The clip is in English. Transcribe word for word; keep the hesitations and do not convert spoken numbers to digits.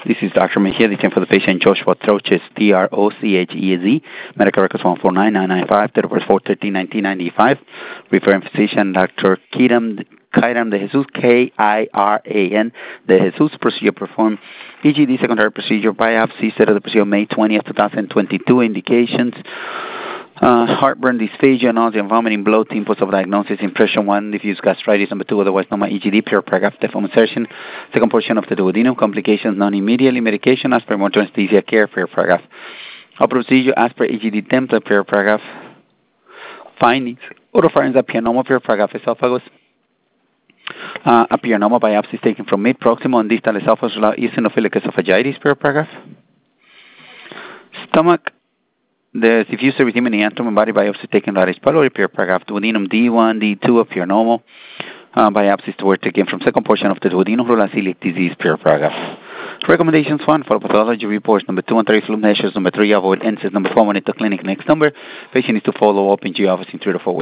This is Doctor Mejia, the attempt for the patient Joshua Troches, T R O C H E A Z, medical records one four nine nine nine five, date of birth four thirteen nineteen ninety-five, referring physician Doctor Kiram, Kiram de Jesus, K I R A N, de Jesus, procedure performed, E G D secondary procedure, biopsy, set of the procedure May twentieth, twenty twenty-two, indications, Uh, heartburn, dysphagia, nausea, and vomiting, bloating, of diagnosis, impression one, diffuse gastritis, number two, otherwise known as E G D, pure paragraph, deform insertion, second portion of the duodenum, complications, non-immediately, medication, as per motor anesthesia care, pure paragraph. A procedure, as per E G D template, pure paragraph. Findings, oropharynx, apianoma, pure paragraph, esophagus. Uh, a pianoma biopsy is taken from mid-proximal and distal esophagus, eosinophilic esophagitis, pure paragraph. Stomach, the diffuse erythema in the abdomen, body biopsy taken lateral pylori, pure paragraph. Duodenum D one, D two, appear normal. Uh, biopsies to work taken from second portion of the duodenum, rural celiac disease, pure paragraph. Recommendations one, follow pathology reports. Number two, and three, fluid measures. Number three, avoid N SAIDs. Number four, monitor clinic. Next number, patient needs to follow up in G office in three to four weeks.